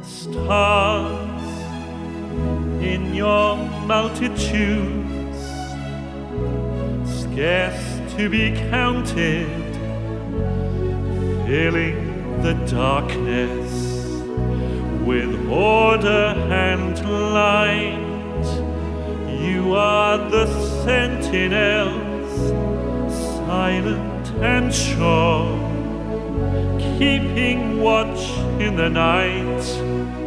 Stars in your multitudes, scarce to be counted, filling the darkness with order and light. You are the sentinels, silent and sure, keeping watch in the night.